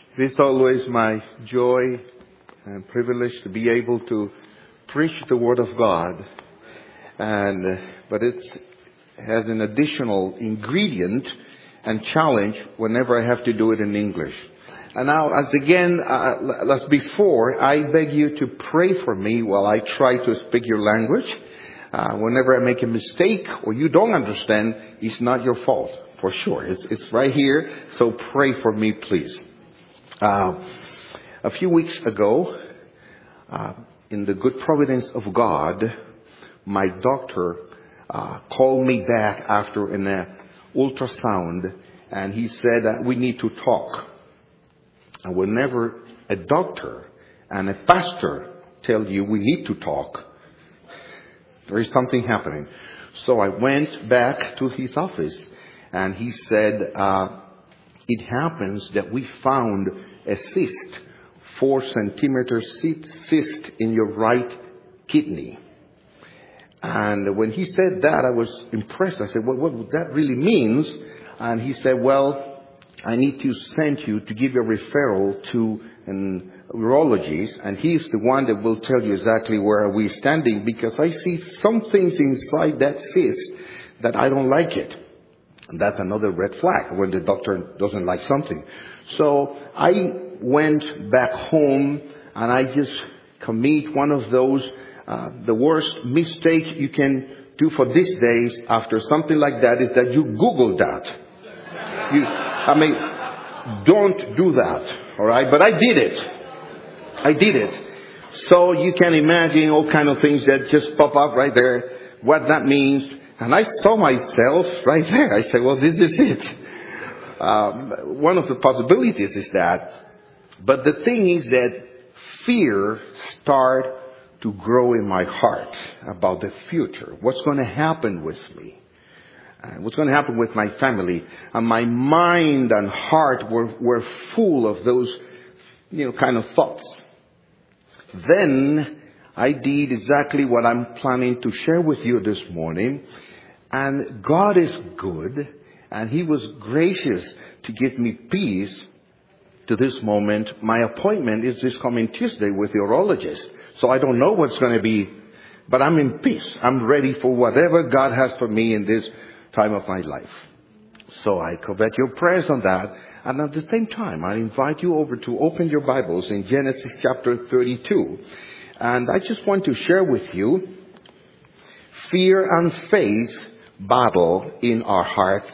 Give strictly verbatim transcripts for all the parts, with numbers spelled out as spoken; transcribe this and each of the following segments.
It is always my joy and privilege to be able to preach the Word of God, and uh, but it has an additional ingredient and challenge whenever I have to do it in English. And now, as again, uh, as before, I beg you to pray for me while I try to speak your language. Uh, whenever I make a mistake or you don't understand, it's not your fault, for sure. It's, it's right here, so pray for me, please. Uh, a few weeks ago, uh, in the good providence of God, my doctor uh, called me back after an uh, ultrasound, and he said that we need to talk. And whenever a doctor and a pastor tell you we need to talk, there is something happening. So I went back to his office, and he said, uh, it happens that we found a cyst, four centimeter cyst in your right kidney. And when he said that, I was impressed. I said, well, what that really means? And he said, well, I need to send you to give a referral to an urologist, and he's the one that will tell you exactly where are we standing, because I see some things inside that cyst that I don't like it. And that's another red flag when the doctor doesn't like something. So I went back home, and I just commit one of those, uh, the worst mistake you can do for these days after something like that is that you Google that. You, I mean, don't do that, all right? But I did it. I did it. So you can imagine all kind of things that just pop up right there, what that means. And I saw myself right there. I said, well, this is it. Um, one of the possibilities is that. But the thing is that fear started to grow in my heart about the future. What's going to happen with me? Uh, what's going to happen with my family? And my mind and heart were, were full of those, you know, kind of thoughts. Then I did exactly what I'm planning to share with you this morning. And God is good, and He was gracious to give me peace to this moment. My appointment is this coming Tuesday with the urologist. So I don't know what's going to be, but I'm in peace. I'm ready for whatever God has for me in this time of my life. So I covet your prayers on that. And at the same time, I invite you over to open your Bibles in Genesis chapter thirty-two. And I just want to share with you fear and faith battle in our hearts.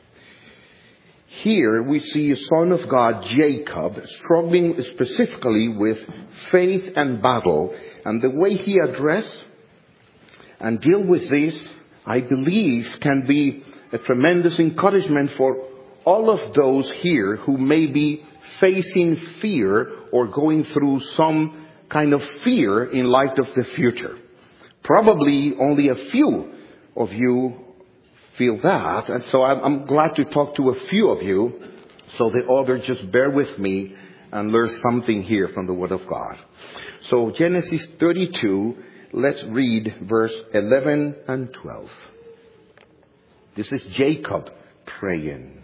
Here we see a son of God, Jacob, struggling specifically with faith and battle. And the way he addressed and deal with this, I believe, can be a tremendous encouragement for all of those here who may be facing fear or going through some kind of fear in light of the future. Probably only a few of you feel that, and so I'm glad to talk to a few of you, so the others just bear with me and learn something here from the Word of God. So Genesis thirty-two, let's read verse eleven and twelve. This is Jacob praying.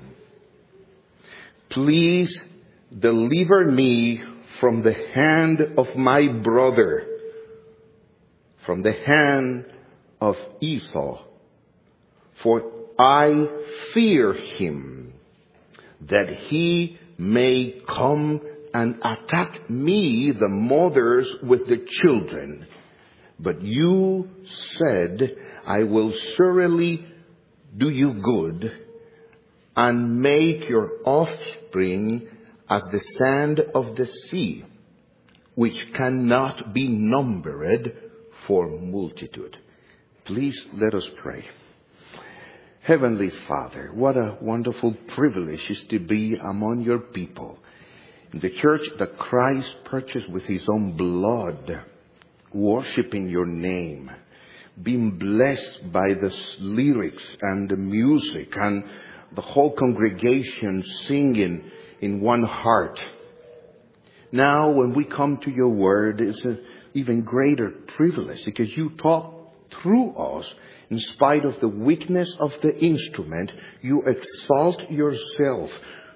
Please deliver me from the hand of my brother, from the hand of Esau. For I fear him, that he may come and attack me, the mothers, with the children. But you said, I will surely do you good, and make your offspring as the sand of the sea, which cannot be numbered for multitude. Please let us pray. Heavenly Father, what a wonderful privilege it is to be among your people. In the church that Christ purchased with His own blood, worshiping your name, being blessed by the lyrics and the music and the whole congregation singing in one heart. Now, when we come to your word, it's an even greater privilege because you talk through us. In spite of the weakness of the instrument, you exalt yourself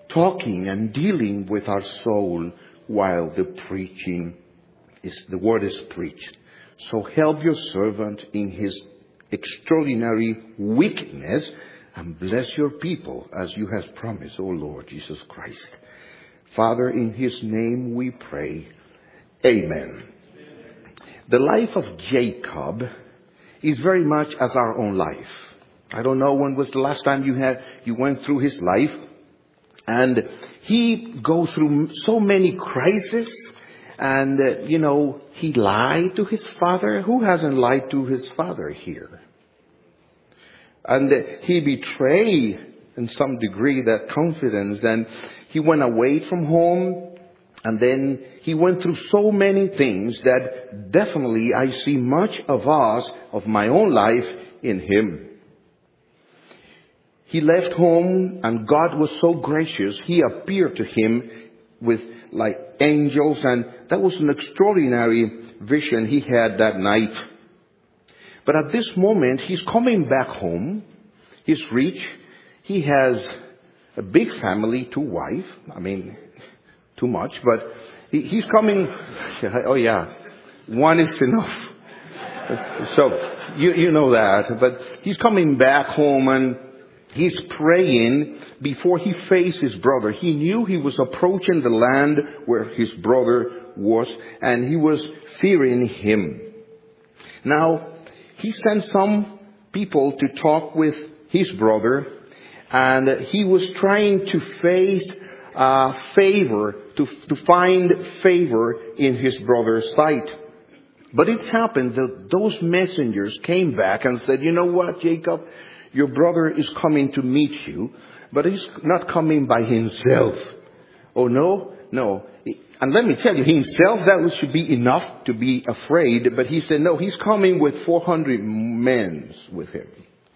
talking and dealing with our soul while the preaching is, the word is preached. So help your servant in his extraordinary weakness and bless your people as you have promised, O Lord Jesus Christ. Father, in his name we pray. Amen. The life of Jacob is very much as our own life. I don't know when was the last time you had, you went through his life. And he goes through so many crises. And, uh, you know, he lied to his father. Who hasn't lied to his father here? And uh, he betrayed, in some degree, that confidence. And he went away from home. And then he went through so many things that definitely I see much of us, of my own life, in him. He left home and God was so gracious. He appeared to him with like angels, and that was an extraordinary vision he had that night. But at this moment, he's coming back home. He's rich. He has a big family, two wives. I mean, too much, but he, he's coming. Oh yeah, one is enough. So you you know that. But he's coming back home and he's praying before he faced his brother. He knew he was approaching the land where his brother was, and he was fearing him. Now, he sent some people to talk with his brother, and he was trying to face uh, favor, to, to find favor in his brother's sight. But it happened that those messengers came back and said, you know what, Jacob? Your brother is coming to meet you, but he's not coming by himself. Oh, no? No. And let me tell you, himself, that should be enough to be afraid. But he said, no, he's coming with four hundred men with him.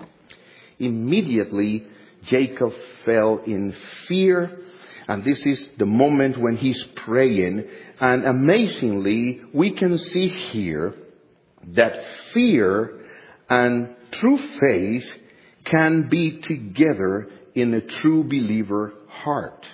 Immediately, Jacob fell in fear. And this is the moment when he's praying. And amazingly, we can see here that fear and true faith can be together in a true believer heart.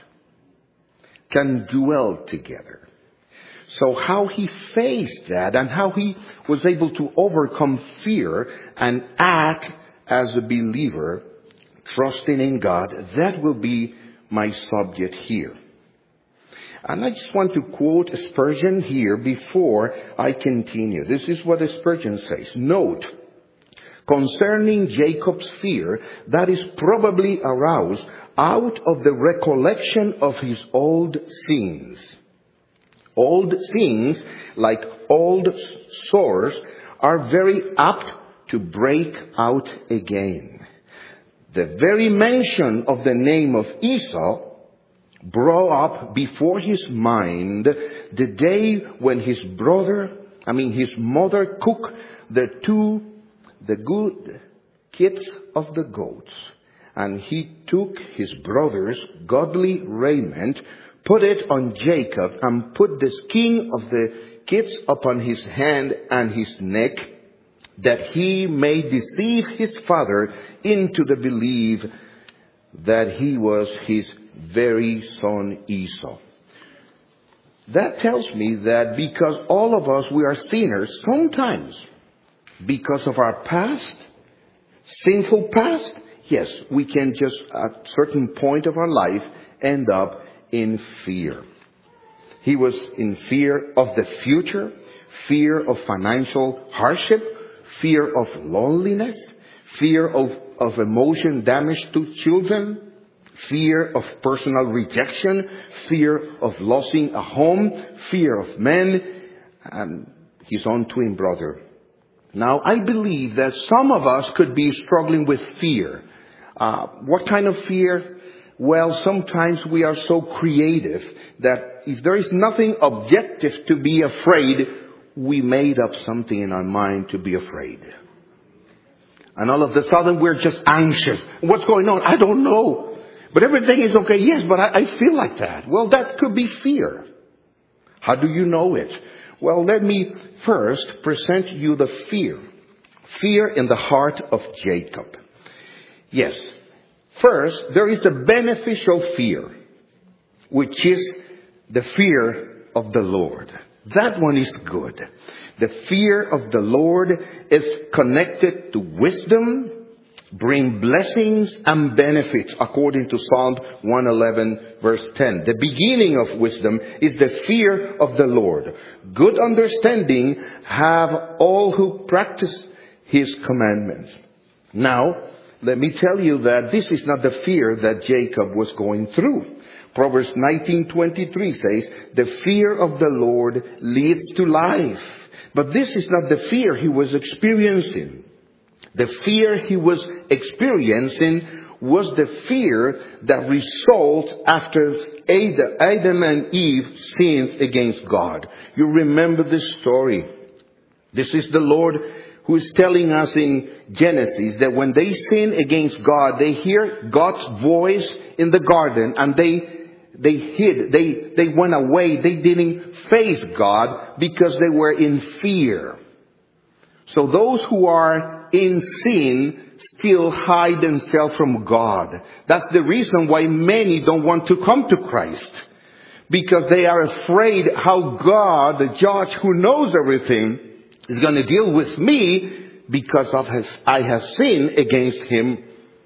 Can dwell together. So how he faced that and how he was able to overcome fear and act as a believer, trusting in God, that will be my subject here. And I just want to quote Spurgeon here before I continue. This is what Spurgeon says. Note, concerning Jacob's fear, that is probably aroused out of the recollection of his old sins. Old sins, like old sores, are very apt to break out again. The very mention of the name of Esau brought up before his mind the day when his brother, I mean his mother cooked the two the good kits of the goats. And he took his brother's godly raiment, put it on Jacob, and put the skin of the kits upon his hand and his neck, that he may deceive his father into the belief that he was his very son Esau. That tells me that because all of us, we are sinners, sometimes because of our past, sinful past, yes, we can just at a certain point of our life end up in fear. He was in fear of the future, fear of financial hardship, fear of loneliness, fear of, of emotion damage to children, fear of personal rejection, fear of losing a home, fear of men, and his own twin brother. Now, I believe that some of us could be struggling with fear. Uh, what kind of fear? Well, sometimes we are so creative that if there is nothing objective to be afraid, we made up something in our mind to be afraid. And all of a sudden we're just anxious. What's going on? I don't know. But everything is okay. Yes, but I, I feel like that. Well, that could be fear. How do you know it? Well, let me first present you the fear. Fear in the heart of Jacob. Yes. First, there is a beneficial fear. which is the fear of the Lord. That one is good. The fear of the Lord is connected to wisdom, bring blessings and benefits, according to Psalm one eleven verse ten. The beginning of wisdom is the fear of the Lord. Good understanding have all who practice His commandments. Now, let me tell you that this is not the fear that Jacob was going through. Proverbs nineteen twenty-three says, the fear of the Lord leads to life. But this is not the fear he was experiencing. The fear he was experiencing was the fear that results after Adam and Eve sinned against God. You remember this story. This is the Lord who is telling us in Genesis that when they sin against God, they hear God's voice in the garden and they they hid, they, they went away, they didn't face God because they were in fear. So those who are in sin still hide themselves from God. That's the reason why many don't want to come to Christ. Because they are afraid how God, the judge who knows everything, is going to deal with me because of his, I have sinned against Him.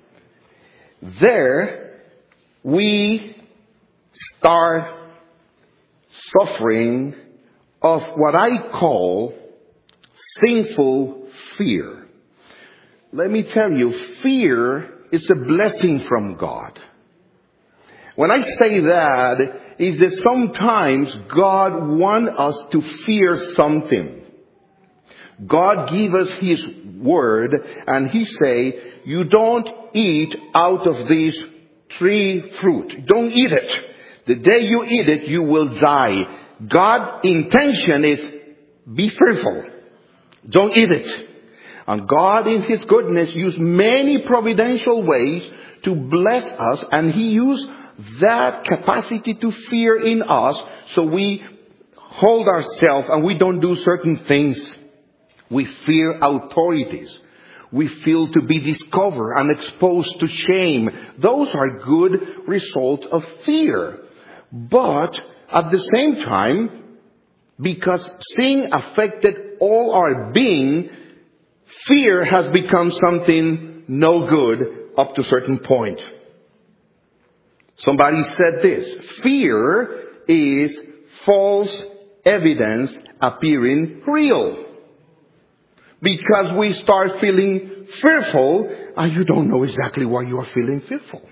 There, we start suffering of what I call sinful fear. Let me tell you, fear is a blessing from God. When I say that, is that sometimes God wants us to fear something. God give us His word and He say, you don't eat out of this tree fruit. Don't eat it. The day you eat it, you will die. God's intention is, be fearful. Don't eat it. And God in His goodness used many providential ways to bless us, and He used that capacity to fear in us so we hold ourselves and we don't do certain things. We fear authorities. We feel to be discovered and exposed to shame. Those are good results of fear. But at the same time, because sin affected all our being, fear has become something no good up to a certain point. Somebody said this, fear is false evidence appearing real. Because we start feeling fearful and you don't know exactly why you are feeling fearful.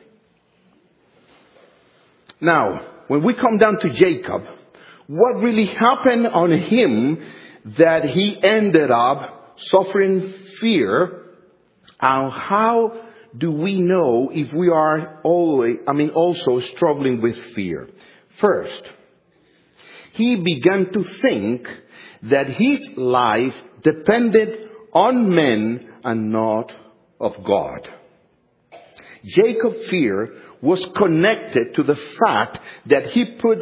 Now, when we come down to Jacob, what really happened on him that he ended up suffering fear, and how do we know if we are always, I mean also struggling with fear? First, he began to think that his life depended on men and not of God. Jacob's fear was connected to the fact that he put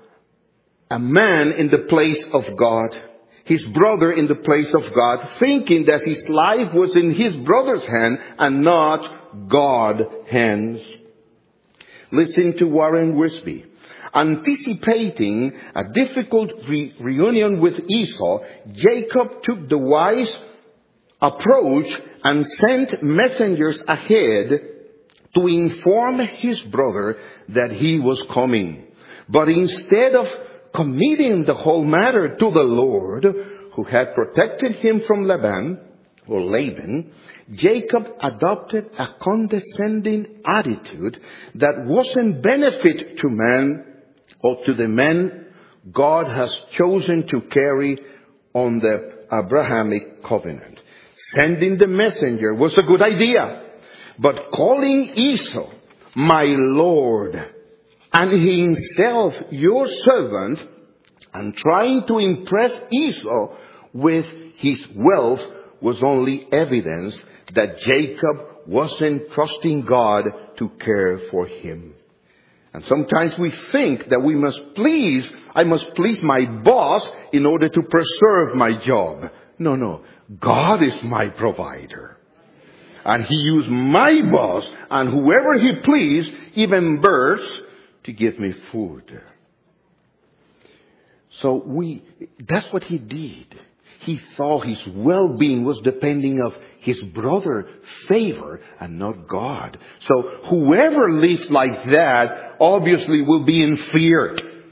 a man in the place of God, his brother in the place of God, thinking that his life was in his brother's hand and not God's hands. Listen to Warren Wiersbe. Anticipating a difficult re- reunion with Esau, Jacob took the wise approach and sent messengers ahead to inform his brother that he was coming. But instead of committing the whole matter to the Lord, who had protected him from Laban, or Laban, Jacob adopted a condescending attitude that wasn't benefit to man or to the men God has chosen to carry on the Abrahamic covenant. Sending the messenger was a good idea, but calling Esau, my Lord, and himself your servant, and trying to impress Esau with his wealth was only evidence that Jacob wasn't trusting God to care for him. And sometimes we think that we must please, I must please my boss in order to preserve my job. No, no. God is my provider. And He used my boss and whoever He pleased, even birds, to give me food. So we, that's what he did. He thought his well-being was depending of his brother's favor and not God. So whoever lives like that obviously will be in fear.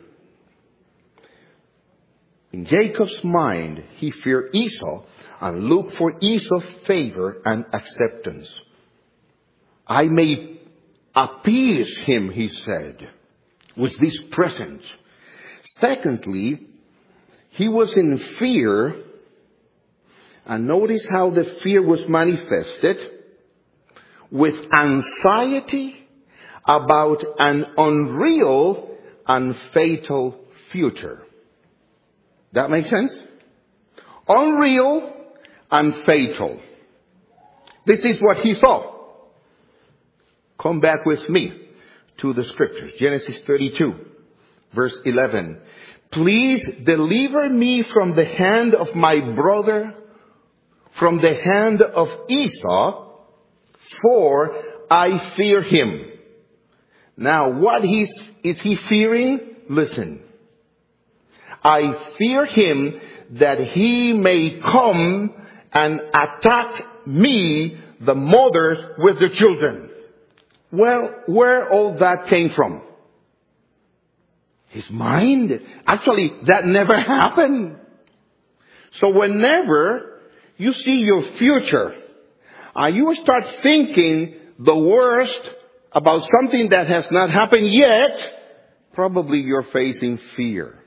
In Jacob's mind, he feared Esau and looked for Esau's favor and acceptance. I may appease him, he said, with this present. Secondly, he was in fear, and notice how the fear was manifested with anxiety about an unreal and fatal future. That makes sense? Unreal and fatal. This is what he saw. Come back with me to the scriptures. Genesis thirty-two, verse eleven. Please deliver me from the hand of my brother, from the hand of Esau, for I fear him. Now, what he's, is he fearing? Listen. I fear him that he may come and attack me, the mothers, with the children. Well, where all that came from? His mind. Actually, that never happened. So whenever you see your future, and you start thinking the worst about something that has not happened yet, probably you're facing fear.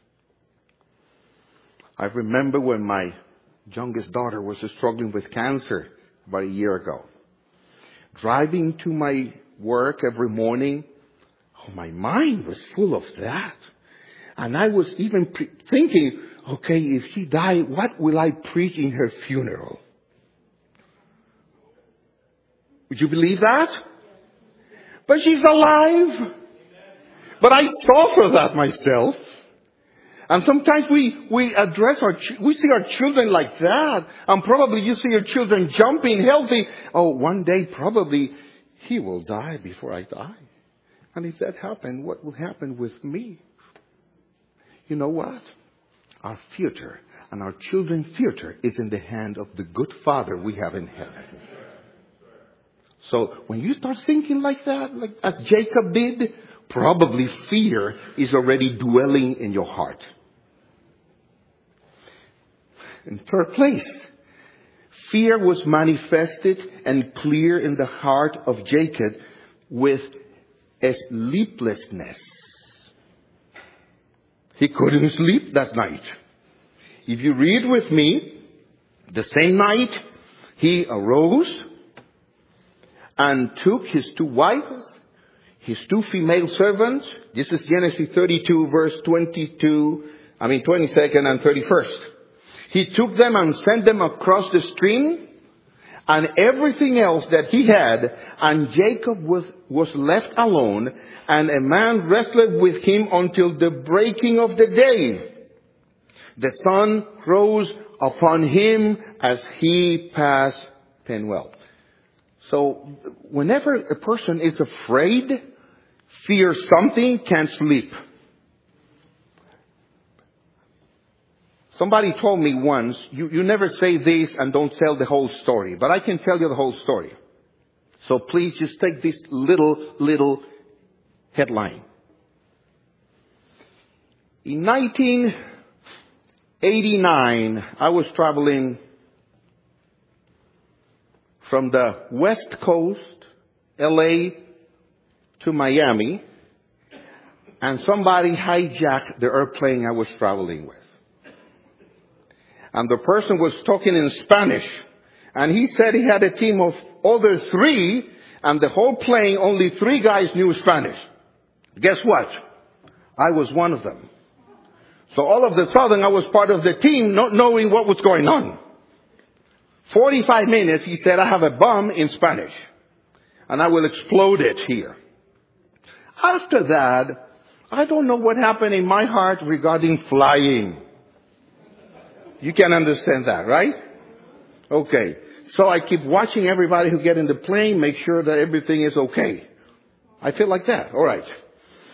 I remember when my youngest daughter was struggling with cancer about a year ago. Driving to my work every morning, oh, my mind was full of that. And I was even pre- thinking, okay, if she died, what will I preach in her funeral? Would you believe that? But she's alive. But I suffer that myself. And sometimes we, we address our, we see our children like that. And probably you see your children jumping healthy. Oh, one day probably he will die before I die. And if that happened, what will happen with me? You know what? Our future and our children's future is in the hand of the good Father we have in heaven. So when you start thinking like that, like as Jacob did, probably fear is already dwelling in your heart. In third place, fear was manifested and clear in the heart of Jacob with a sleeplessness. He couldn't sleep that night. If you read with me, the same night he arose and took his two wives, his two female servants. This is Genesis thirty-two, verse twenty-two, I mean twenty-second and thirty-first. He took them and sent them across the stream and everything else that he had, and Jacob was, was left alone, and a man wrestled with him until the breaking of the day. The sun rose upon him as he passed Penuel. So whenever a person is afraid, fears something, can't sleep. Somebody told me once, you, you never say this and don't tell the whole story. But I can tell you the whole story. So please just take this little, little headline. In nineteen eighty-nine, I was traveling from the West Coast, L A, to Miami. And somebody hijacked the airplane I was traveling with. And the person was talking in Spanish. And he said he had a team of other three. And the whole plane, only three guys knew Spanish. Guess what? I was one of them. So all of a sudden I was part of the team not knowing what was going on. forty-five minutes, he said, I have a bomb in Spanish. And I will explode it here. After that, I don't know what happened in my heart regarding flying. You can understand that, right? Okay. So I keep watching everybody who get in the plane, make sure that everything is okay. I feel like that. All right.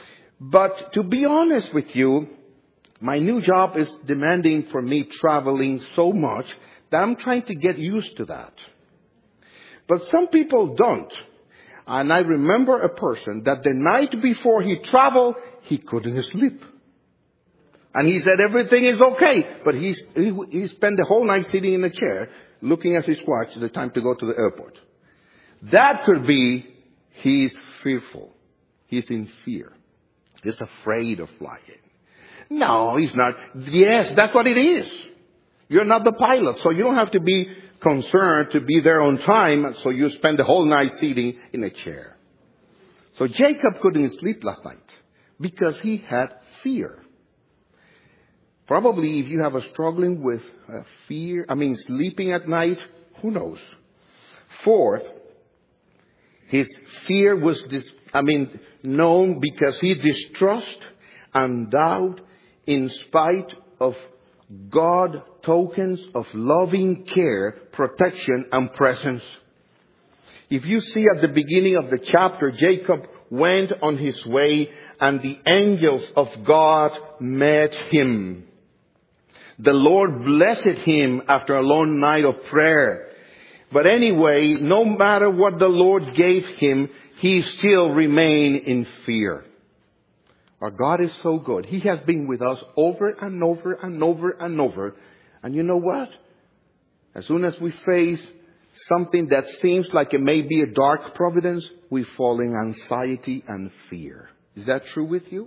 But to be honest with you, my new job is demanding for me traveling so much that I'm trying to get used to that. But some people don't. And I remember a person that the night before he traveled, he couldn't sleep. And he said everything is okay. But he's, he, he spent the whole night sitting in a chair, looking at his watch, the time to go to the airport. That could be he's fearful. He's in fear. He's afraid of flying. No, he's not. Yes, that's what it is. You're not the pilot, so you don't have to be concerned to be there on time, so you spend the whole night sitting in a chair. So Jacob couldn't sleep last night because he had fear. Probably if you have a struggling with uh, fear, I mean sleeping at night, who knows? Fourth, his fear was, dis- I mean, known because he distrust and doubt in spite of God tokens of loving care, protection, and presence. If you see at the beginning of the chapter, Jacob went on his way and the angels of God met him. The Lord blessed him after a long night of prayer. But anyway, no matter what the Lord gave him, he still remained in fear. Our God is so good. He has been with us over and over and over and over. And you know what? As soon as we face something that seems like it may be a dark providence, we fall in anxiety and fear. Is that true with you?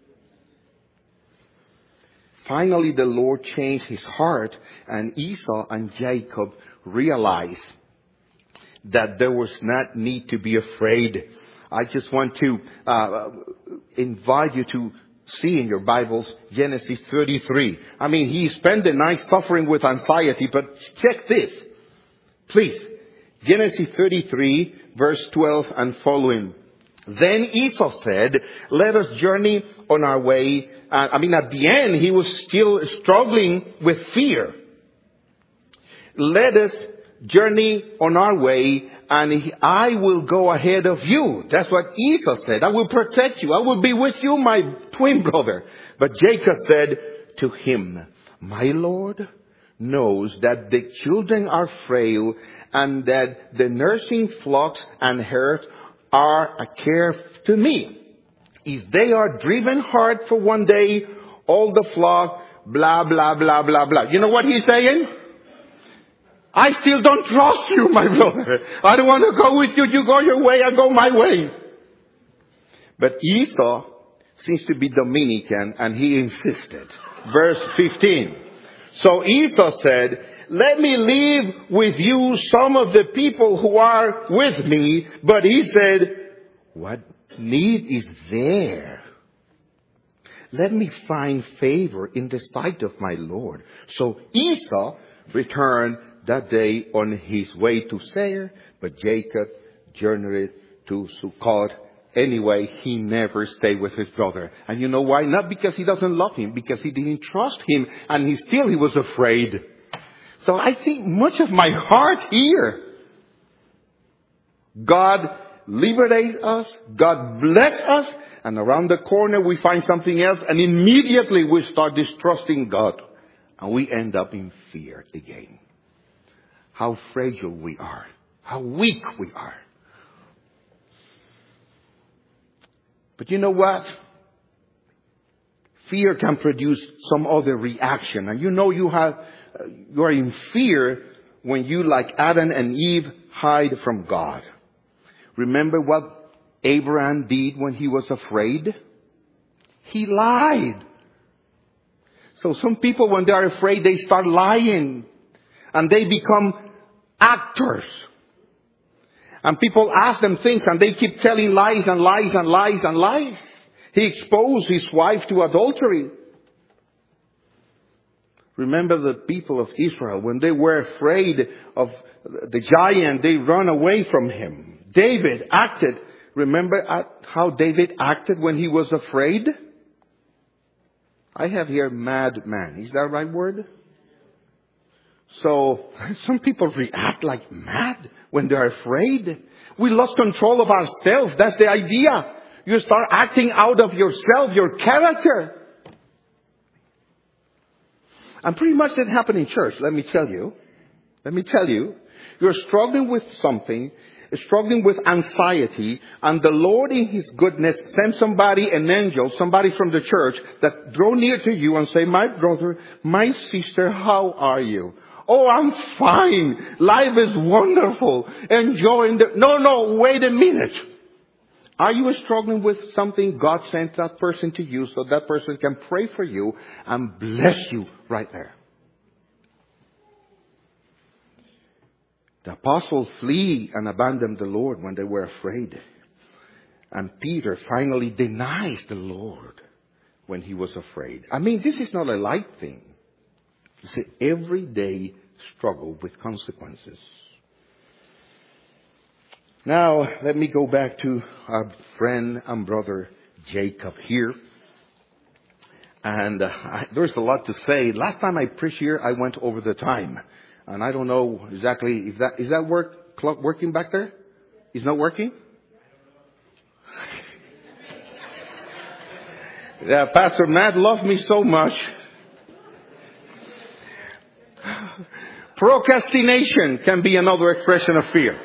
Finally, the Lord changed his heart, and Esau and Jacob realized that there was not need to be afraid. I just want to uh, invite you to see in your Bibles Genesis thirty-three. I mean, he spent the night suffering with anxiety, but check this. Please. Genesis thirty-three, verse twelve and following. Then Esau said, let us journey on our way. Uh, I mean, at the end, he was still struggling with fear. Let us journey on our way, and I will go ahead of you. That's what Esau said. I will protect you. I will be with you, my twin brother. But Jacob said to him, my Lord knows that the children are frail, and that the nursing flocks and herds are a care to me. If they are driven hard for one day, all the flock, blah, blah, blah, blah, blah. You know what he's saying? I still don't trust you, my brother. I don't want to go with you. You go your way, I go my way. But Esau seems to be Dominican, and he insisted. Verse fifteen. So Esau said, let me leave with you some of the people who are with me. But he said, what need is there? Let me find favor in the sight of my Lord. So Esau returned that day on his way to Seir, but Jacob journeyed to Sukkot. Anyway, he never stayed with his brother. And you know why? Not because he doesn't love him, because he didn't trust him, and he still he was afraid. So I think much of my heart here, God liberates us, God bless us, and around the corner we find something else, and immediately we start distrusting God, and we end up in fear again. How fragile we are, how weak we are. But you know what? Fear can produce some other reaction. And you know you have, uh, you are in fear when you, like Adam and Eve, hide from God. Remember what Abraham did when he was afraid? He lied. So some people, when they are afraid, they start lying. And they become actors. And people ask them things and they keep telling lies and lies and lies and lies. He exposed his wife to adultery. Remember the people of Israel, when they were afraid of the giant, they run away from him. David acted. Remember how David acted when he was afraid? I have here madman. Is that the right word? So some people react like mad when they're afraid. We lost control of ourselves. That's the idea. You start acting out of yourself, your character. And pretty much that happened in church, let me tell you. Let me tell you. You're struggling with something, struggling with anxiety, and the Lord in His goodness sent somebody, an angel, somebody from the church that draw near to you and say, my brother, my sister, how are you? Oh, I'm fine. Life is wonderful. Enjoying the... No, no, wait a minute. Are you struggling with something? God sent that person to you so that person can pray for you and bless you right there. The apostles flee and abandon the Lord when they were afraid. And Peter finally denies the Lord when he was afraid. I mean, this is not a light thing. It's an everyday struggle with consequences. Now, let me go back to our friend and brother Jacob here. And uh, I, there's a lot to say. Last time I preached here, I went over the time. And I don't know exactly if that, is that work, clock working back there? Is not working? Yeah, Pastor Matt loved me so much. Procrastination can be another expression of fear.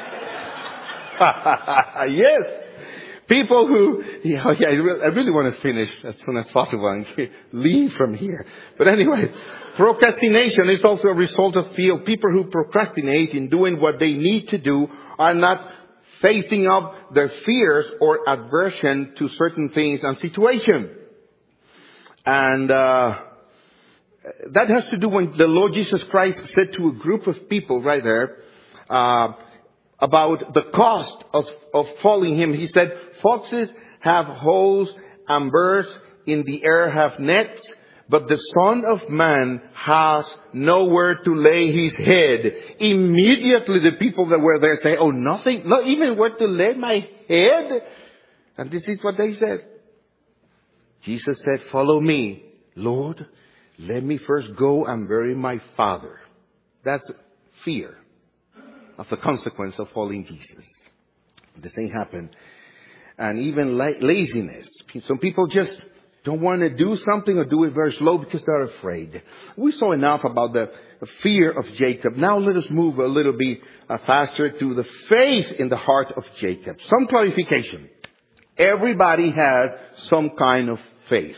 Yes. People who, yeah, yeah, I really, I really want to finish as soon as possible and leave from here. But anyway, procrastination is also a result of fear. People who procrastinate in doing what they need to do are not facing up their fears or aversion to certain things and situations. And uh that has to do when the Lord Jesus Christ said to a group of people right there uh about the cost of, of following Him. He said, foxes have holes and birds in the air have nets, but the Son of Man has nowhere to lay His head. Immediately the people that were there say, oh, nothing, not even where to lay my head? And this is what they said. Jesus said, follow me. Lord, let me first go and bury my father. That's fear of the consequence of following Jesus. The same happened. And even la- laziness. Some people just don't want to do something or do it very slow because they're afraid. We saw enough about the fear of Jacob. Now let us move a little bit uh, faster to the faith in the heart of Jacob. Some clarification. Everybody has some kind of faith.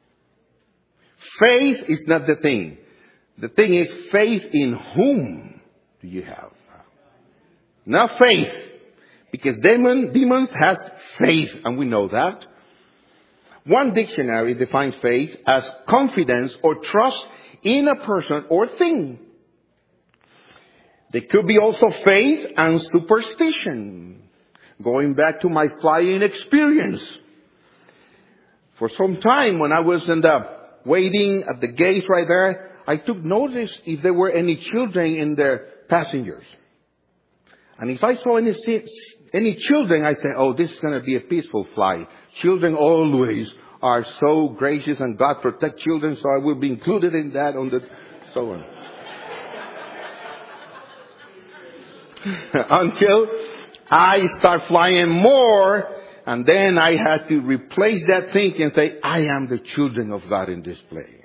Faith is not the thing. The thing is, faith in whom do you have? Not faith. Because demon, demons have faith, and we know that. One dictionary defines faith as confidence or trust in a person or thing. There could be also faith and superstition. Going back to my flying experience. For some time when I was in the waiting at the gate right there, I took notice if there were any children in the passengers. And if I saw any any children, I say, oh, this is going to be a peaceful flight. Children always are so gracious and God protect children, so I will be included in that on the, so on. Until I start flying more, and then I had to replace that thinking and say, I am the children of God in this plane.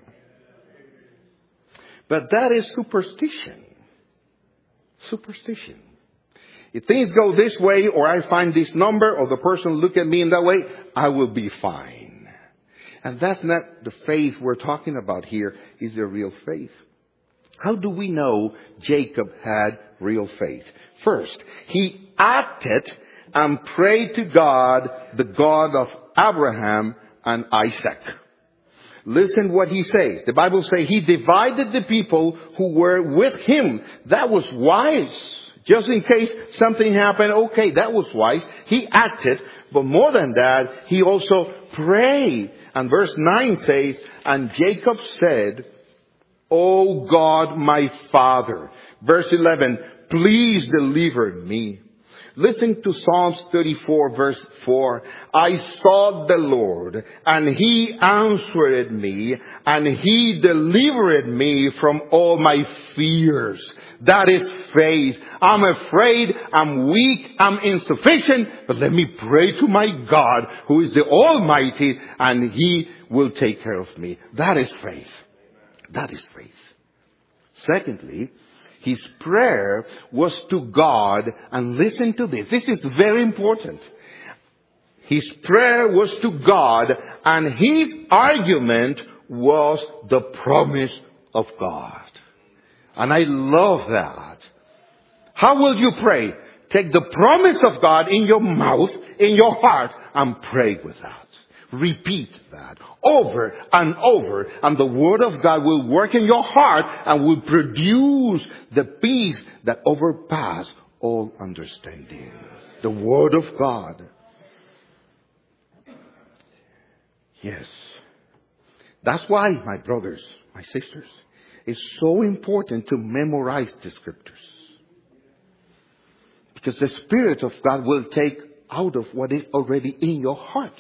But that is superstition. Superstition. If things go this way, or I find this number, or the person look at me in that way, I will be fine. And that's not the faith we're talking about here, is the real faith. How do we know Jacob had real faith? First, he acted and prayed to God, the God of Abraham and Isaac. Listen what he says. The Bible says he divided the people who were with him. That was wise. Just in case something happened, okay, that was wise. He acted, but more than that, he also prayed. And verse nine says, and Jacob said, O God, my father. Verse eleven, please deliver me. Listen to Psalms thirty-four verse four. I sought the Lord and He answered me and He delivered me from all my fears. That is faith. I'm afraid, I'm weak, I'm insufficient, but let me pray to my God who is the Almighty and He will take care of me. That is faith. That is faith. Secondly, his prayer was to God, and listen to this. This is very important. His prayer was to God, and his argument was the promise of God. And I love that. How will you pray? Take the promise of God in your mouth, in your heart, and pray with that. Repeat that over and over, and the Word of God will work in your heart and will produce the peace that overpasses all understanding. The Word of God. Yes. That's why, my brothers, my sisters, it's so important to memorize the Scriptures. Because the Spirit of God will take out of what is already in your heart.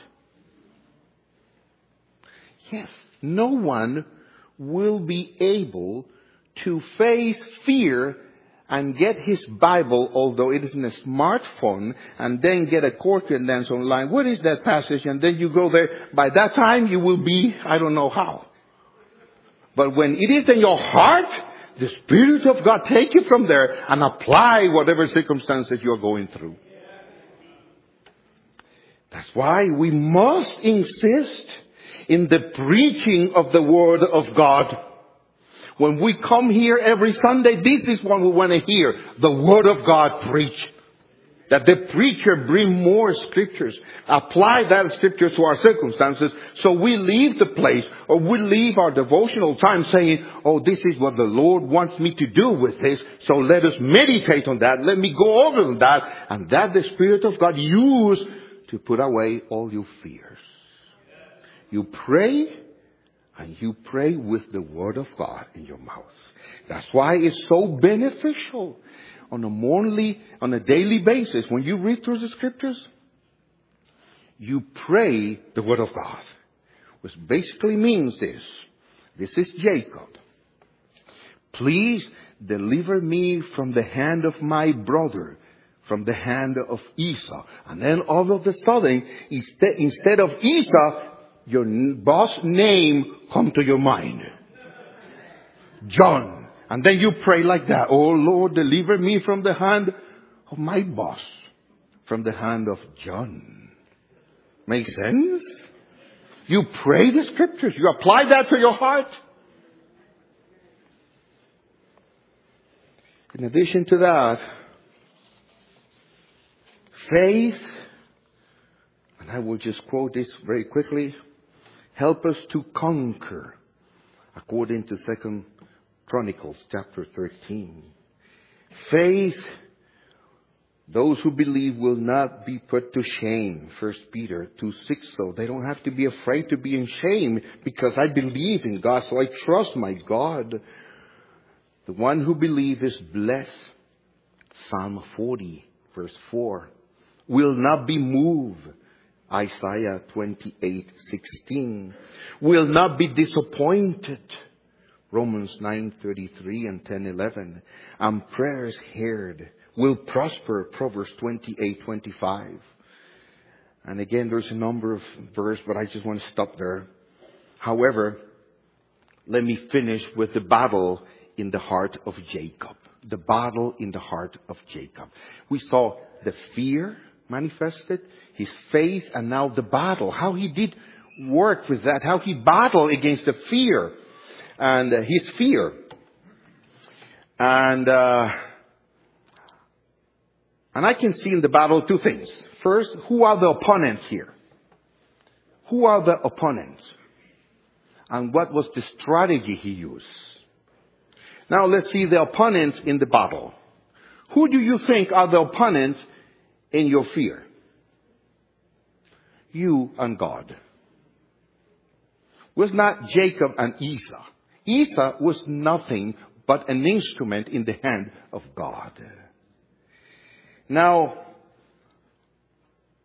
Yes, no one will be able to face fear and get his Bible, although it is in a smartphone, and then get a correspondence online. What is that passage? And then you go there. By that time, you will be, I don't know how. But when it is in your heart, the Spirit of God take you from there and apply whatever circumstances you are going through. That's why we must insist in the preaching of the Word of God. When we come here every Sunday, this is what we want to hear. The Word of God preached. That the preacher bring more scriptures. Apply that scripture to our circumstances. So we leave the place, or we leave our devotional time saying, oh, this is what the Lord wants me to do with this. So let us meditate on that. Let me go over that. And that the Spirit of God use to put away all your fears. You pray, and you pray with the Word of God in your mouth. That's why it's so beneficial on a monthly, on a daily basis. When you read through the Scriptures, you pray the Word of God. Which basically means this. This is Jacob. Please deliver me from the hand of my brother, from the hand of Esau. And then all of a sudden, instead of Esau, your boss name come to your mind. John. And then you pray like that. Oh Lord, deliver me from the hand of my boss. From the hand of John. Make sense? You pray the Scriptures. You apply that to your heart. In addition to that, faith, and I will just quote this very quickly, help us to conquer, according to Second Chronicles chapter thirteen. Faith, those who believe will not be put to shame. First Peter two six. So they don't have to be afraid to be in shame, because I believe in God, so I trust my God. The one who believes is blessed. Psalm forty verse four. Will not be moved. Isaiah twenty-eight sixteen. Will not be disappointed. Romans nine thirty-three and ten eleven. And prayers heard. Will prosper. Proverbs twenty-eight twenty-five. And again, there's a number of verses, but I just want to stop there. However, let me finish with the battle in the heart of Jacob. The battle in the heart of Jacob. We saw the fear manifested, his faith, and now the battle. How he did work with that. How he battled against the fear and uh, his fear. And uh, and I can see in the battle two things. First, who are the opponents here? Who are the opponents? And what was the strategy he used? Now let's see the opponents in the battle. Who do you think are the opponents in your fear? You and God. Was not Jacob and Esau. Esau was nothing but an instrument in the hand of God. Now,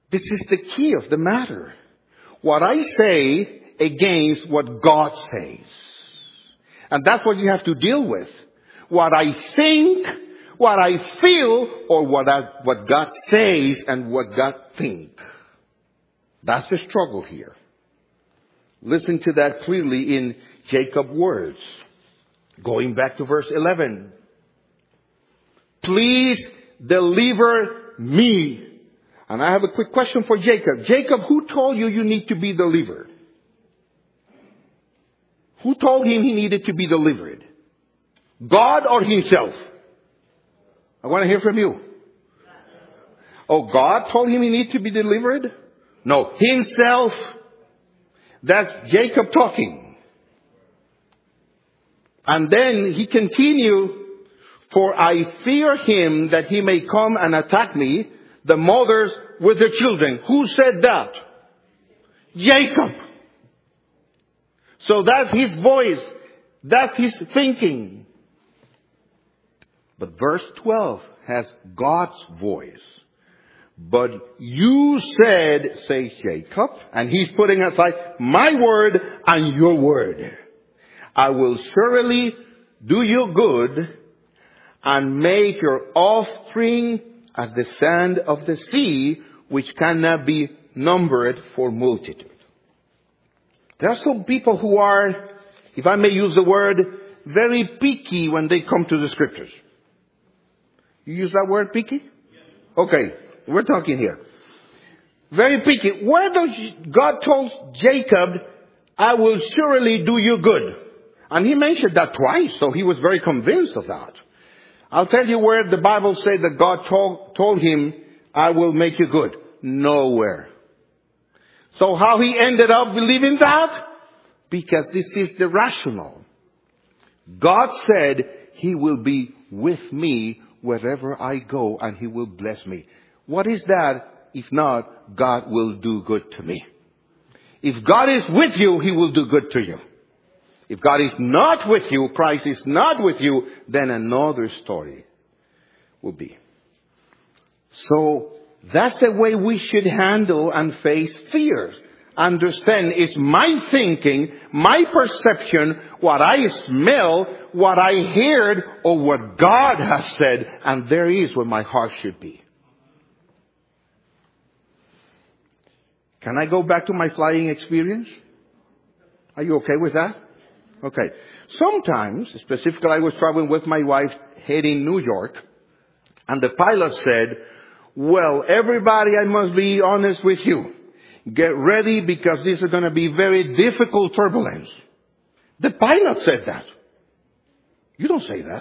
This is the key of the matter. What I say against what God says. And that's what you have to deal with. What I think, what I feel, or what I, what God says and what God thinks. That's the struggle here. Listen to that clearly in Jacob's words. Going back to verse eleven. Please deliver me. And I have a quick question for Jacob. Jacob, who told you you need to be delivered? Who told him he needed to be delivered? God or himself? I want to hear from you. Oh, God told him he needed to be delivered? No, himself. That's Jacob talking. And then he continued, for I fear him that he may come and attack me, the mothers with the children. Who said that? Jacob. So that's his voice. That's his thinking. But verse twelve has God's voice. But you said, says Jacob, and he's putting aside my word and your word. I will surely do you good and make your offspring as the sand of the sea, which cannot be numbered for multitude. There are some people who are, if I may use the word, very picky when they come to the scriptures. You use that word, picky? Okay, we're talking here. Very picky. Where does God told Jacob, I will surely do you good? And he mentioned that twice, so he was very convinced of that. I'll tell you where the Bible says that God told, told him, I will make you good. Nowhere. So how he ended up believing that? Because this is the rational. God said he will be with me wherever I go and he will bless me. What is that? If not, God will do good to me. If God is with you, he will do good to you. If God is not with you, Christ is not with you, then another story will be. So that's the way we should handle and face fears. Understand it's my thinking, my perception, what I smell, what I heard, or what God has said, and there is where my heart should be. Can I go back to my flying experience? Are you okay with that? Okay. Sometimes, specifically I was traveling with my wife heading New York, and the pilot said, well, everybody, I must be honest with you. Get ready because this is going to be very difficult turbulence. The pilot said that. You don't say that.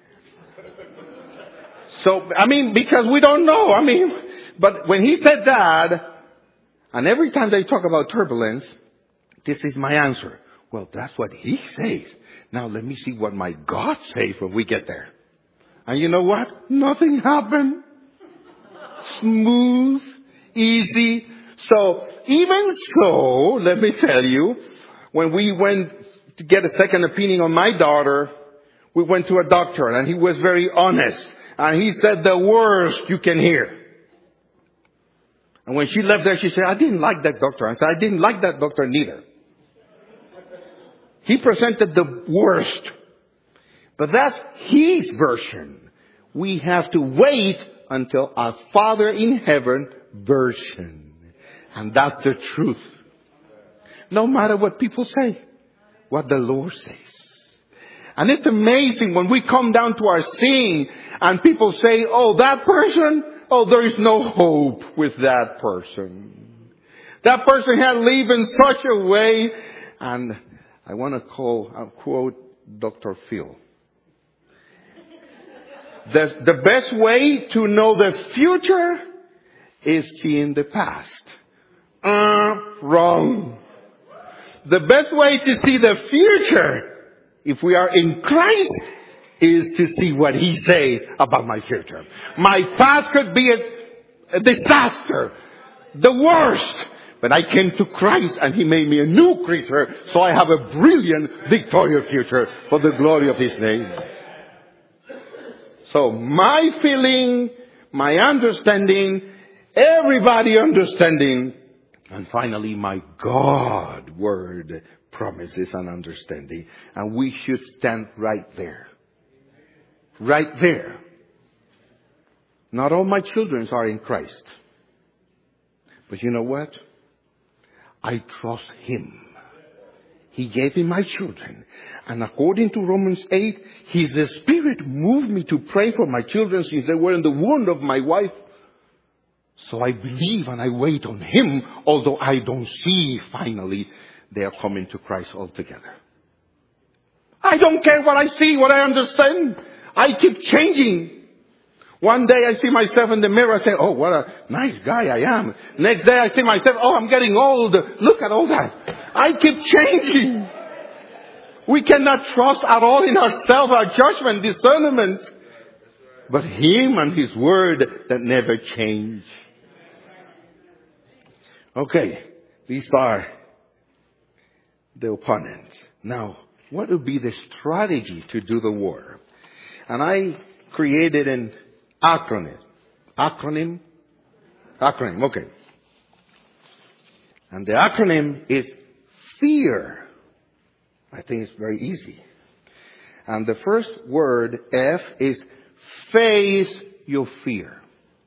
So, I mean, because we don't know. I mean, but when he said that, and every time they talk about turbulence, this is my answer. Well, that's what he says. Now let me see what my God says when we get there. And you know what? Nothing happened. Smooth, easy. So, even so, let me tell you, when we went to get a second opinion on my daughter, we went to a doctor and he was very honest. And he said the worst you can hear. And when she left there, she said, I didn't like that doctor. I said, I didn't like that doctor neither. He presented the worst. But that's his version. We have to wait until our Father in heaven version. And that's the truth. No matter what people say, what the Lord says. And it's amazing when we come down to our seeing and people say, oh, that person, oh, there is no hope with that person. That person had lived in such a way. And I want to call, I'll quote Doctor Phil. The, the best way to know the future is seeing the past. Uh, wrong. The best way to see the future, if we are in Christ, is to see what He says about my future. My past could be a, a disaster, the worst. But I came to Christ and He made me a new creature, so I have a brilliant, victorious future for the glory of His name. So my feeling, my understanding, Everybody understanding. And finally, my God word promises and understanding. And we should stand right there. Right there. Not all my children are in Christ. But you know what? I trust Him. He gave me my children. And according to Romans eight, His Spirit moved me to pray for my children since they were in the womb of my wife. So I believe and I wait on Him, although I don't see finally they are coming to Christ altogether. I don't care what I see, what I understand. I keep changing. One day I see myself in the mirror, I say, oh, what a nice guy I am. Next day I see myself, oh, I'm getting old. Look at all that. I keep changing. We cannot trust at all in ourselves, our judgment, discernment. But Him and His Word that never change. Okay, these are the opponents. Now, what would be the strategy to do the war? And I created an acronym. Acronym? Acronym, okay. And the acronym is FEAR. I think it's very easy. And the first word, F, is face your fear.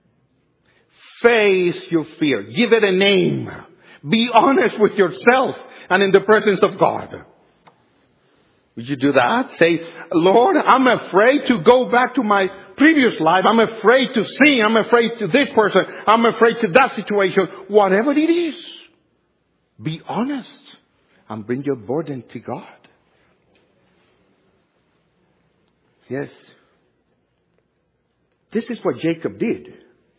Face your fear. Give it a name. Be honest with yourself and in the presence of God. Would you do that? Say, Lord, I'm afraid to go back to my previous life. I'm afraid to sin. I'm afraid to this person. I'm afraid to that situation. Whatever it is, be honest and bring your burden to God. Yes. This is what Jacob did.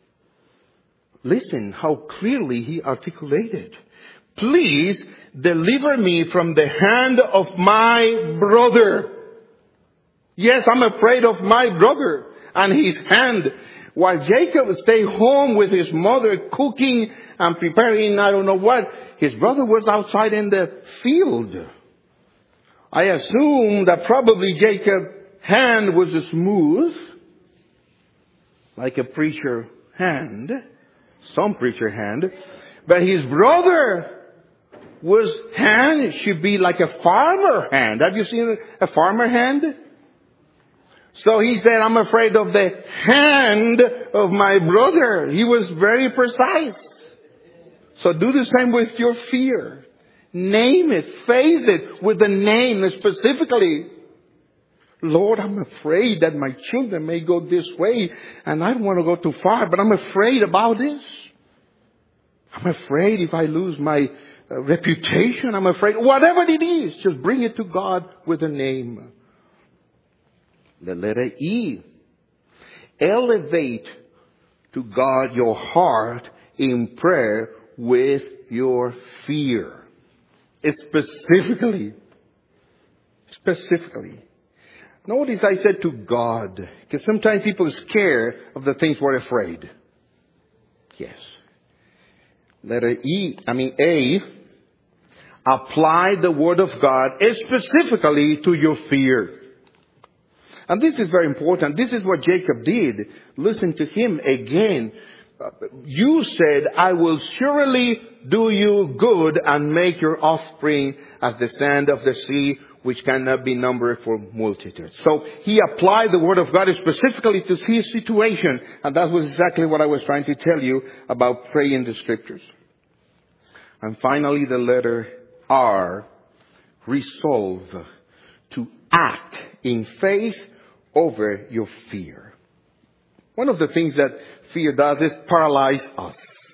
Listen how clearly he articulated. Please deliver me from the hand of my brother. Yes, I'm afraid of my brother and his hand. While Jacob stayed home with his mother cooking and preparing I don't know what, his brother was outside in the field. I assume that probably Jacob's hand was smooth, like a preacher hand, some preacher hand, but his brother was hand should be like a farmer hand. Have you seen a farmer hand? So he said, I'm afraid of the hand of my brother. He was very precise. So do the same with your fear. Name it, face it with the name specifically. Lord, I'm afraid that my children may go this way and I don't want to go too far, but I'm afraid about this. I'm afraid if I lose my uh, reputation, I'm afraid. Whatever it is, just bring it to God with a name. The letter E. Elevate to God your heart in prayer with your fear. Specifically. Specifically. Notice I said to God, because sometimes people are scared of the things we're afraid. Yes. Letter E, I mean A, apply the Word of God specifically to your fear. And this is very important. This is what Jacob did. Listen to him again. You said, I will surely do you good and make your offspring as the sand of the sea, which cannot be numbered for multitudes. So he applied the Word of God specifically to his situation. And that was exactly what I was trying to tell you about praying the Scriptures. And finally, the letter R, resolve to act in faith over your fear. One of the things that fear does is paralyze us.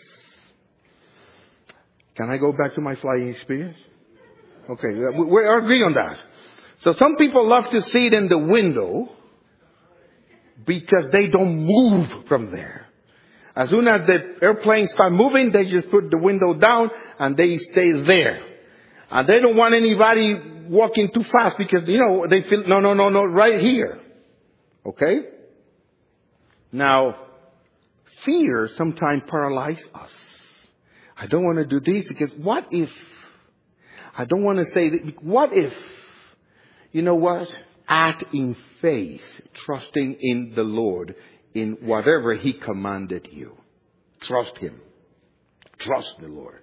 Can I go back to my flying experience? Okay, we agree on that. So some people love to sit in the window because they don't move from there. As soon as the airplane starts moving, they just put the window down and they stay there. And they don't want anybody walking too fast because, you know, they feel, no, no, no, no, right here. Okay? Now, fear sometimes paralyzes us. I don't want to do this because what if? I don't want to say that. What if? You know what? Act in faith, trusting in the Lord in whatever He commanded you. Trust Him. Trust the Lord.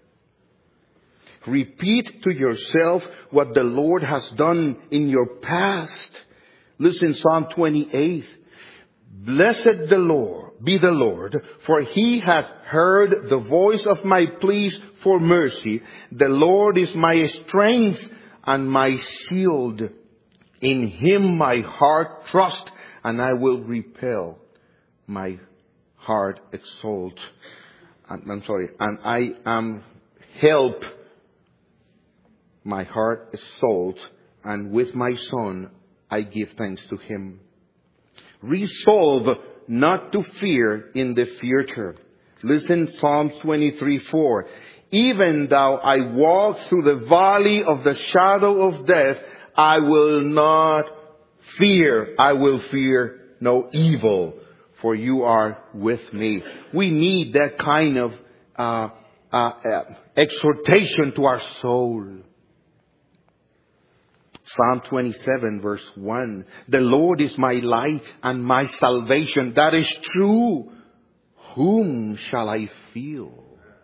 Repeat to yourself what the Lord has done in your past. Listen, Psalm twenty-eight. Blessed the Lord, be the Lord, for He has heard the voice of my pleas for mercy. The Lord is my strength and my shield. In Him my heart trusts, and I will repel. My heart exalt. I'm sorry, and I am help. My heart exalts, and with my son I give thanks to Him. Resolve not to fear in the future. Listen, Psalm twenty-three four. Even though I walk through the valley of the shadow of death, I will not fear. I will fear no evil, for you are with me. We need that kind of uh, uh, uh, exhortation to our soul. Psalm twenty-seven verse one. The Lord is my light and my salvation. That is true. Whom shall I fear?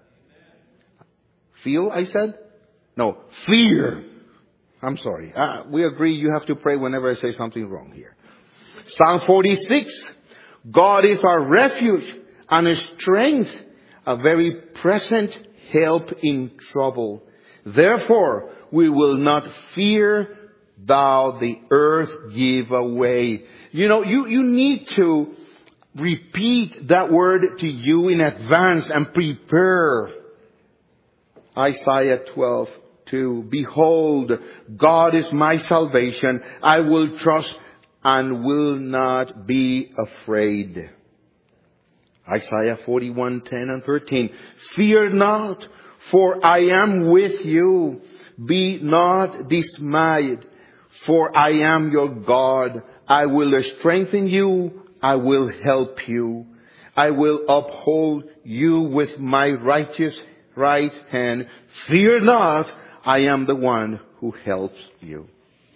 Feel, I said? No, fear. I'm sorry. Uh, we agree you have to pray whenever I say something wrong here. Psalm forty-six. God is our refuge and a strength, a very present help in trouble. Therefore, we will not fear thou the earth give away. You know, you, you need to repeat that word to you in advance and prepare. Isaiah twelve two. Behold, God is my salvation. I will trust and will not be afraid. Isaiah forty-one ten and thirteen. Fear not, for I am with you. Be not dismayed, for I am your God. I will strengthen you. I will help you. I will uphold you with my righteous right hand. Fear not, I am the one who helps you.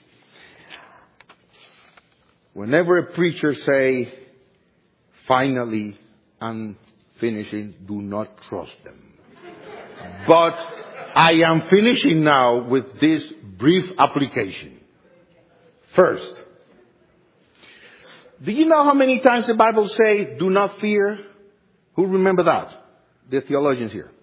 Whenever a preacher say, finally, I'm finishing, do not trust them. But I am finishing now with this brief application. First, do you know how many times the Bible say, do not fear? Who remember that? The theologians here.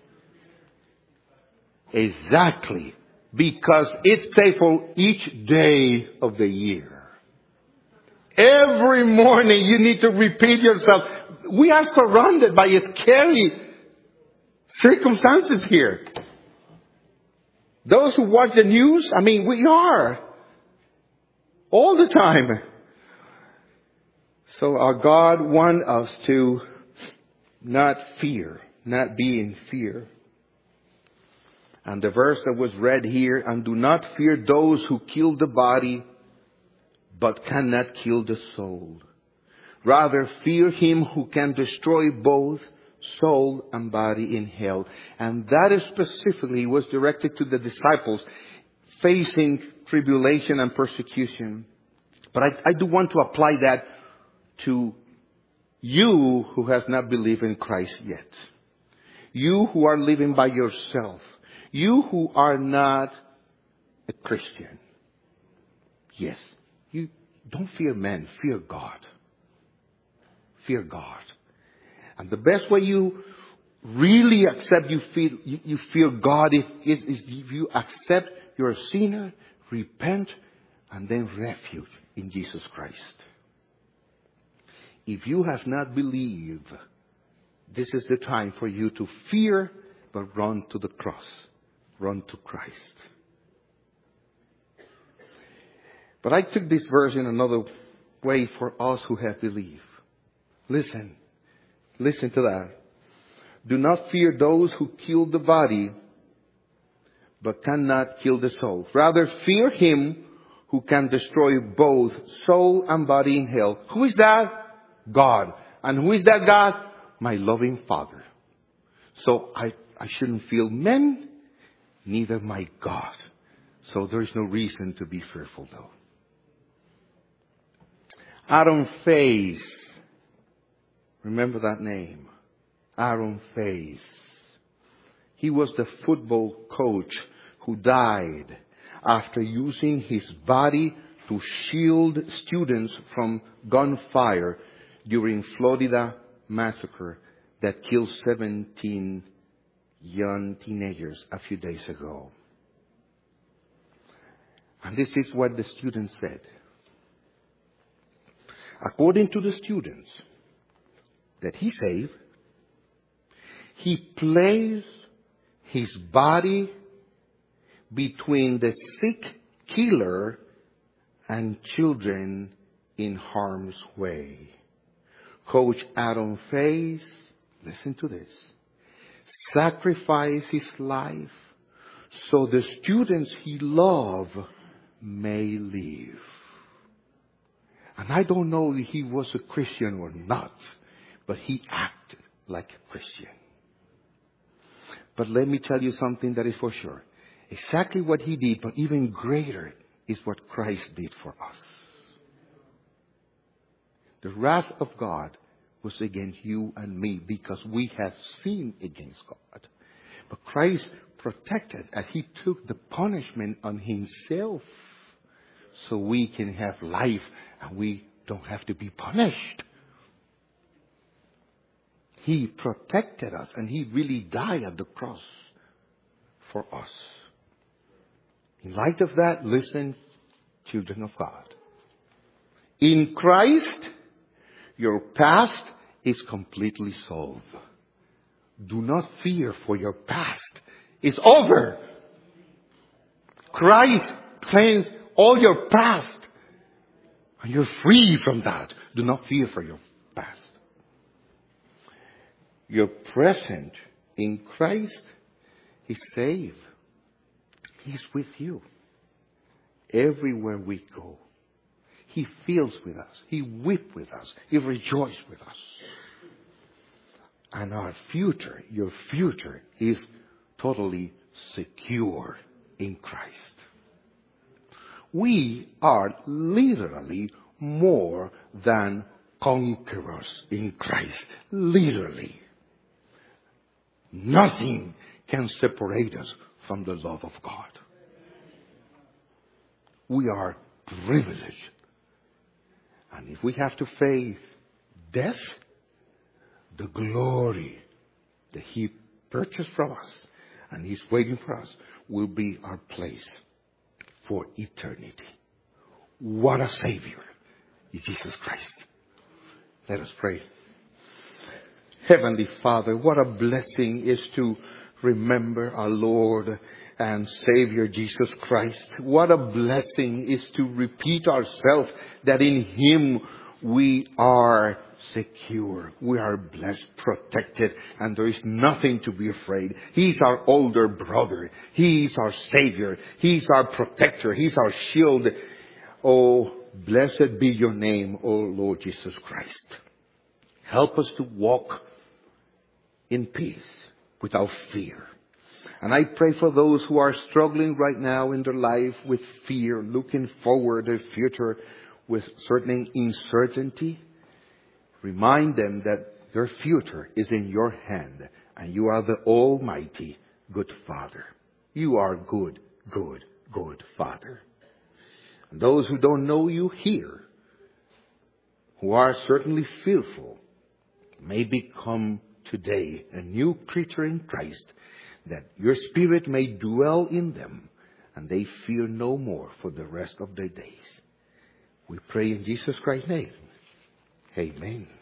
Exactly. Because it's safe for each day of the year. Every morning you need to repeat yourself. We are surrounded by scary circumstances here. Those who watch the news, I mean, we are. All the time. So our God wants us to not fear, not be in fear. And the verse that was read here, and do not fear those who kill the body, but cannot kill the soul. Rather fear Him who can destroy both soul and body in hell. And that specifically was directed to the disciples facing tribulation and persecution. But I, I do want to apply that to you who has not believed in Christ yet. You who are living by yourself. You who are not a Christian. Yes. You don't fear men, fear God. Fear God. And the best way you really accept you feel you, you fear God is, is, is if you accept you're a sinner, repent, and then refuge in Jesus Christ. If you have not believed, this is the time for you to fear, but run to the cross. Run to Christ. But I took this verse in another way for us who have believed. Listen. Listen to that. Do not fear those who kill the body, but cannot kill the soul. Rather fear Him who can destroy both soul and body in hell. Who is that? God. And who is that God? My loving Father. So I, I shouldn't fear men, neither my God. So there's no reason to be fearful though. Adam Faze. Remember that name. Aaron Faith. He was the football coach who died after using his body to shield students from gunfire during Florida massacre that killed seventeen young teenagers a few days ago. And this is what the students said. According to the students that he saved, he placed his body between the sick killer and children in harm's way. Coach Aaron Faith, listen to this, sacrificed his life so the students he loved may live. And I don't know if he was a Christian or not, but he acted like a Christian. But let me tell you something that is for sure. Exactly what he did, but even greater, is what Christ did for us. The wrath of God was against you and me because we have sinned against God. But Christ protected and he took the punishment on himself so we can have life and we don't have to be punished. He protected us and he really died at the cross for us. In light of that, listen, children of God. In Christ, your past is completely solved. Do not fear for your past. It's over. Christ cleansed all your past. And you're free from that. Do not fear for your past. Your present in Christ is safe. He's with you. Everywhere we go. He feels with us. He weeps with us. He rejoices with us. And our future, your future, is totally secure in Christ. We are literally more than conquerors in Christ. Literally. Nothing can separate us from the love of God. We are privileged. And if we have to face death, the glory that he purchased from us and he's waiting for us will be our place for eternity. What a Savior is Jesus Christ. Let us pray. Heavenly Father, what a blessing is to remember our Lord and Savior Jesus Christ. What a blessing is to repeat ourselves that in Him we are secure. We are blessed, protected, and there is nothing to be afraid. He's our older brother. He's our Savior. He's our protector. He's our shield. Oh, blessed be your name, oh Lord Jesus Christ. Help us to walk in peace without fear. And I pray for those who are struggling right now in their life with fear, looking forward to the future with certain uncertainty. Remind them that their future is in your hand and you are the Almighty good Father. You are good, good, good Father. And those who don't know you here, who are certainly fearful, may become today a new creature in Christ, that your Spirit may dwell in them and they fear no more for the rest of their days. We pray in Jesus Christ's name. Amen.